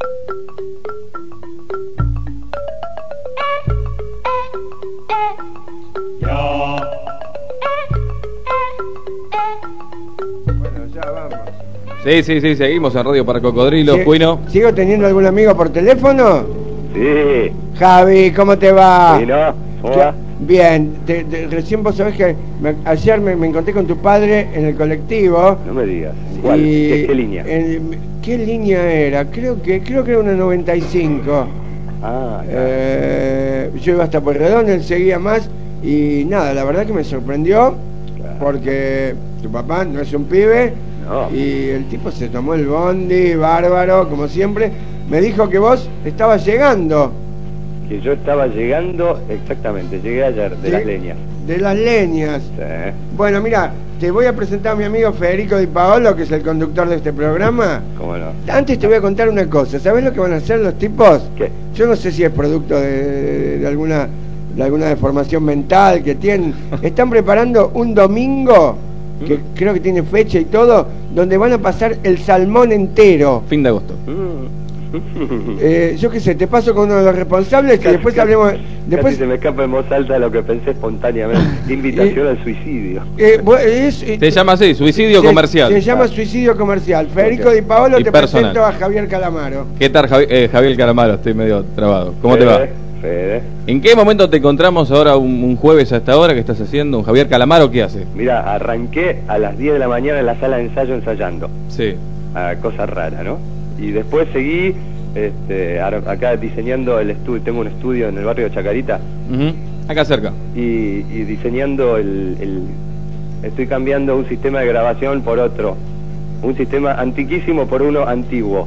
Sí, seguimos en Radio para Cocodrilos, Cuino. ¿Sigo teniendo algún amigo por teléfono? Sí. Javi, ¿cómo te va? Sí, ¿no? ¿Cómo va? Bien, recién vos sabés que ayer me encontré con tu padre en el colectivo. No me digas. ¿Cuál? ¿Qué línea? ¿Qué línea era? Creo que era una 95. Ah, claro. Yo iba hasta Pueyrredón, él seguía más. Y nada, la verdad que me sorprendió. Claro. Porque tu papá no es un pibe. No. Y el tipo se tomó el bondi, bárbaro, como siempre. Me dijo que vos estabas llegando. Que yo estaba llegando, exactamente, llegué ayer, de las leñas. De las leñas. Sí. Bueno, mira, te voy a presentar a mi amigo Federico Di Paolo, que es el conductor de este programa. ¿Cómo no? Antes te voy a contar una cosa. ¿Sabés lo que van a hacer los tipos? ¿Qué? Yo no sé si es producto de alguna deformación mental que tienen. Están preparando un domingo, que creo que tiene fecha y todo, donde van a pasar el salmón entero. Fin de agosto. Yo qué sé, te paso con uno de los responsables que después hablemos. Después se me escapa en voz alta lo que pensé espontáneamente. Invitación al suicidio. Se llama así, suicidio comercial. Se llama suicidio comercial. Federico Di Paolo, te presento a Javier Calamaro. ¿Qué tal, Javier Calamaro? Estoy medio trabado. ¿Cómo te va? Fede. ¿En qué momento te encontramos ahora un jueves a esta hora? ¿Qué estás haciendo? ¿Un Javier Calamaro qué hace? Mira, arranqué a las 10 de la mañana en la sala de ensayo ensayando. Sí. Cosa rara, ¿no? Y después seguí acá diseñando el estudio. Tengo un estudio en el barrio de Chacarita. Acá cerca. Y diseñando estoy cambiando un sistema de grabación por otro. Un sistema antiquísimo por uno antiguo.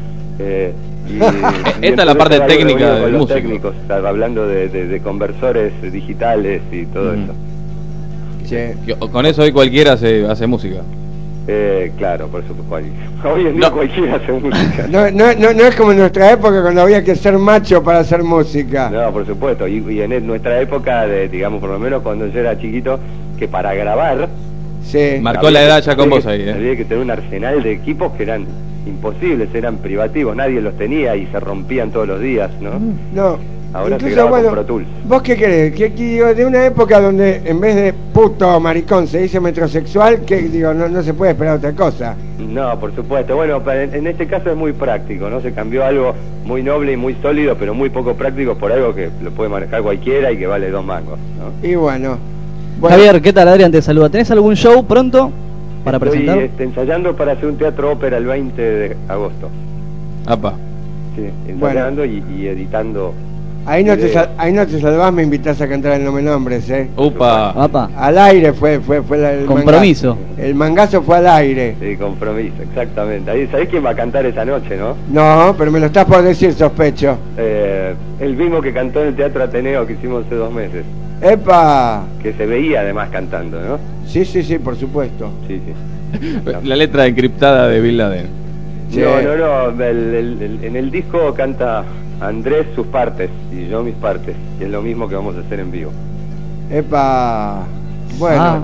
Esta es la parte técnica de los músico. Técnicos, hablando de conversores digitales y todo eso. Sí. Con eso hoy cualquiera hace música. Claro, por supuesto. Hoy en día cualquiera hace música. No es como en nuestra época cuando había que ser macho para hacer música. No, por supuesto. Y en nuestra época, digamos, por lo menos cuando yo era chiquito, que para grabar... Sí. Marcó la edad ya con vos ahí. Había que tener un arsenal de equipos que eran imposibles, eran privativos, nadie los tenía y se rompían todos los días, ¿no? No. Ahora incluso, se graba con Pro Tools. ¿Vos qué querés? Que de una época donde en vez de puto maricón se dice metrosexual, que digo, no se puede esperar otra cosa. No, por supuesto. Bueno, en este caso es muy práctico, ¿no? Se cambió algo muy noble y muy sólido, pero muy poco práctico por algo que lo puede manejar cualquiera y que vale 2 mangos, ¿no? Y bueno. Javier, ¿qué tal? Adrián te saluda. ¿Tenés algún show pronto para presentar? Estoy ensayando para hacer un teatro ópera el 20 de agosto. Apa. Sí, ensayando y editando. Ahí no te salvás, me invitás a cantar el No Me Nombres, Upa. Apa. Al aire fue el compromiso. El mangazo fue al aire. Sí, compromiso, exactamente. Ahí, ¿sabés quién va a cantar esa noche, no? No, pero me lo estás por decir, sospecho. El mismo que cantó en el Teatro Ateneo que hicimos hace 2 meses. ¡Epa! Que se veía además cantando, ¿no? Sí, por supuesto. Sí. La letra encriptada de Bin Laden. Sí. No. En el disco canta Andrés sus partes y yo mis partes. Y es lo mismo que vamos a hacer en vivo. ¡Epa! Bueno.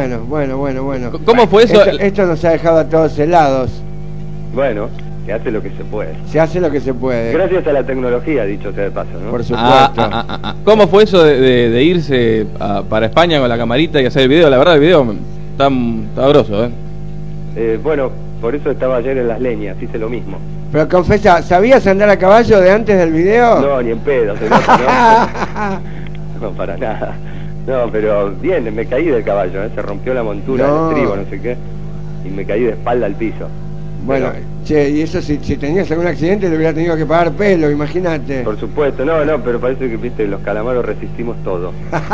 ¿Cómo fue eso? Esto nos ha dejado a todos helados. Bueno, se hace lo que se puede. Se hace lo que se puede. Gracias a la tecnología, dicho sea de paso, ¿no? Por supuesto. ¿Cómo fue eso de irse para España con la camarita y hacer el video? La verdad, el video está grosso, Bueno, por eso estaba ayer en Las Leñas, hice lo mismo. Pero confesa, ¿sabías andar a caballo de antes del video? No, ni en pedo, no, para nada. No, pero bien, me caí del caballo, se rompió la montura, el estribo, no sé qué, y me caí de espalda al piso. Bueno, che, y eso si tenías algún accidente le hubiera tenido que pagar pelo, imagínate. Por supuesto, no, pero parece que, viste, los calamaros resistimos todo.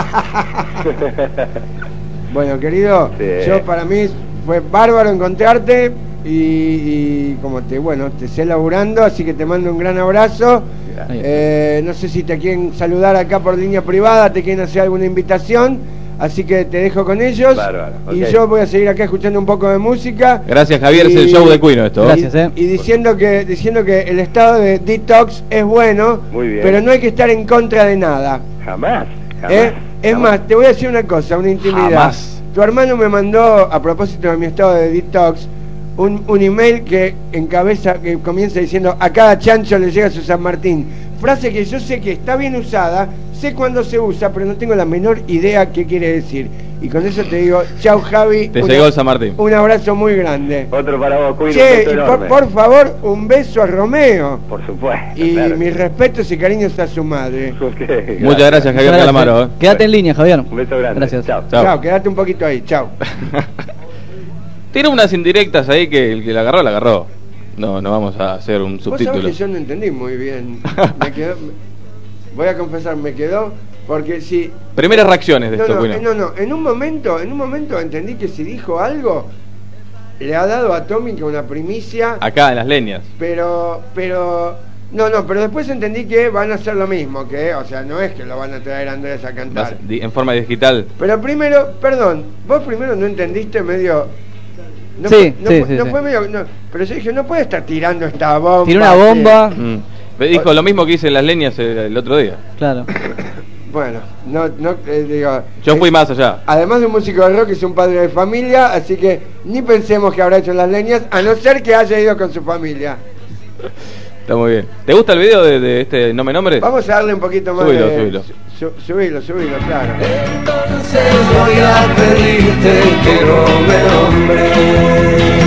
Bueno, querido, yo para mí fue bárbaro encontrarte y como te sé laburando, así que te mando un gran abrazo. No sé si te quieren saludar acá por línea privada, te quieren hacer alguna invitación, así que te dejo con ellos. Bárbaro, y yo voy a seguir acá escuchando un poco de música. Gracias, Javier, es el show de Cuino esto. Gracias, y diciendo que el estado de detox es bueno, muy bien, pero no hay que estar en contra de nada. Jamás. Es más, te voy a decir una cosa, una intimidad. Jamás. Tu hermano me mandó, a propósito de mi estado de detox, un email que encabeza, que comienza diciendo: a cada chancho le llega su San Martín. Frase que yo sé que está bien usada, sé cuándo se usa, pero no tengo la menor idea qué quiere decir. Y con eso te digo, chau Javi. Te llegó el San Martín. Un abrazo muy grande. Otro para vos, Cuino. Che, y por favor, un beso a Romeo. Por supuesto. Y claro. mis respetos y cariños a su madre. Okay, Muchas gracias, Javier Calamaro. Quédate en línea, Javier. Un beso grande. Gracias. Chao. Chao, quédate un poquito ahí, chao. Tiene unas indirectas ahí que el que la agarró, la agarró. No vamos a hacer un subtítulo. Vos sabés que yo no entendí muy bien. Voy a confesar, me quedó porque si... Primeras reacciones de esto, Cuino. No, en un momento entendí que si dijo algo, le ha dado a Tommy que una primicia. Acá, en las leñas. Pero después entendí que van a hacer lo mismo, que, o sea, no es que lo van a traer a Andrés a cantar. En forma digital. Pero primero, perdón, vos primero no entendiste medio... Sí. Fue medio... pero yo dije, no puede estar tirando esta bomba. Tiró una bomba. Dijo lo mismo que hice en las leñas el otro día. Claro. Bueno, digo... Yo fui más allá. Además de un músico de rock, es un padre de familia, así que ni pensemos que habrá hecho en las leñas, a no ser que haya ido con su familia. Está muy bien. ¿Te gusta el video de este No Me Nombres? Vamos a darle un poquito más Subilo. Subilo, claro. Entonces voy a pedirte que no me nombres.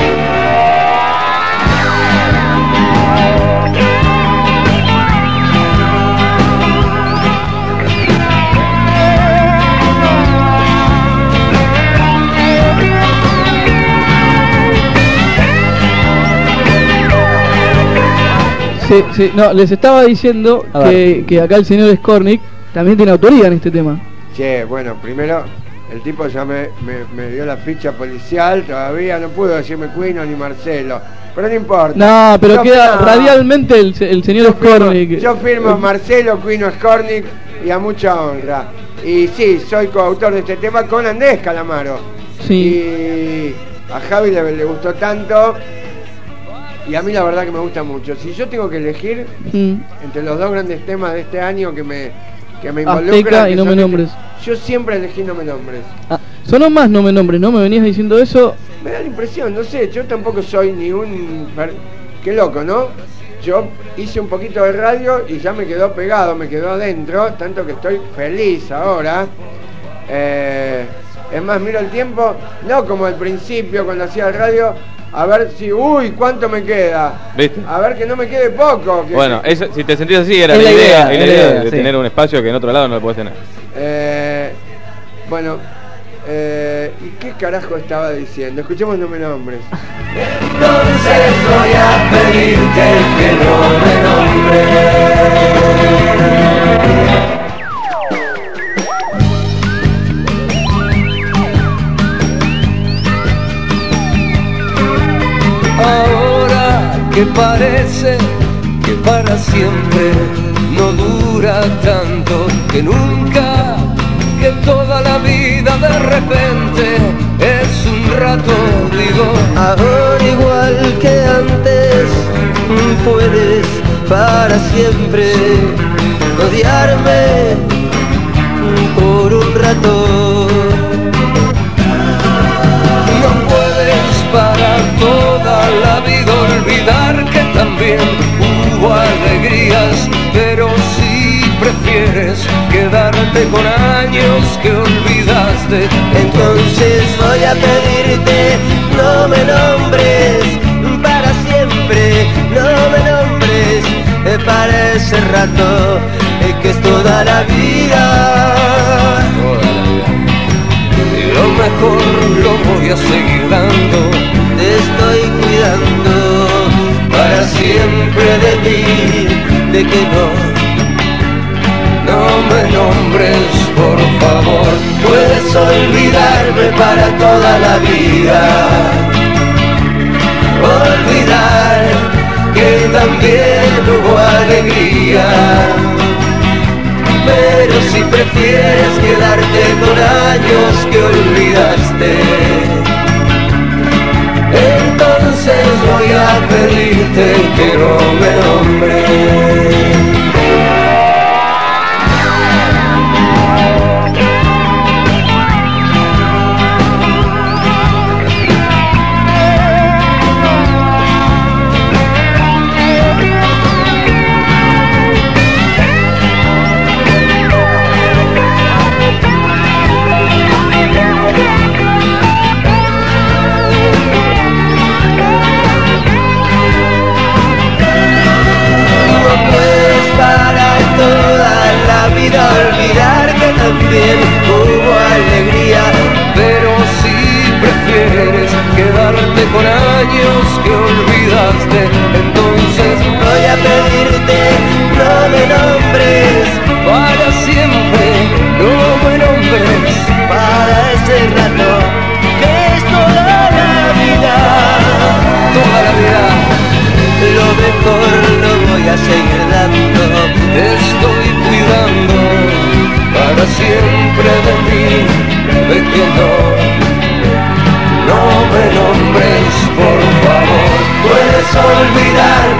Sí, no, les estaba diciendo que acá el señor Skornik también tiene autoría en este tema. Che, bueno, primero el tipo ya me dio la ficha policial, todavía no pudo decirme Cuino ni Marcelo, pero no importa. No, pero queda radialmente el señor Skornik. Yo firmo Marcelo, Cuino, Skornik y a mucha honra. Y sí, soy coautor de este tema con Andrés Calamaro. Sí. Y a Javi le gustó tanto. Y a mí la verdad que me gusta mucho. Si yo tengo que elegir entre los dos grandes temas de este año que me involucran, Azteca y No Me Nombres. Yo siempre elegí No Me Nombres. Sonó más No Me Nombres, ¿no? Me venías diciendo eso. Me da la impresión, no sé, yo tampoco soy ni un... Qué loco, ¿no? Yo hice un poquito de radio y ya me quedó pegado, me quedó adentro, tanto que estoy feliz ahora. Es más, miro el tiempo, no como al principio cuando hacía el radio, a ver si, ¿cuánto me queda? ¿Viste? A ver que no me quede poco. Bueno, si te sentís así, era la idea de tener un espacio que en otro lado no lo podés tener. Bueno, ¿y qué carajo estaba diciendo? Escuchemos No Me Nombres. Entonces voy a pedirte que no me nombres. Ahora que parece que para siempre no dura tanto, que nunca, que toda la vida de repente es un rato, digo. Ahora igual que antes puedes para siempre odiarme por un rato. No puedes para toda la vida olvidar que también hubo alegrías, pero si prefieres quedarte con años que olvidaste, entonces voy a pedirte no me nombres para siempre, no me nombres para ese rato que es toda la vida. Y lo mejor lo voy a seguir dando, te estoy cuidando para siempre de ti, de que no me nombres, por favor. Puedes olvidarme para toda la vida, olvidar que también hubo alegría, pero si prefieres quedarte con años que olvidaste, entonces voy a pedirte que no me nombres. siempre de mí, ve que no me nombres por favor. Puedes olvidar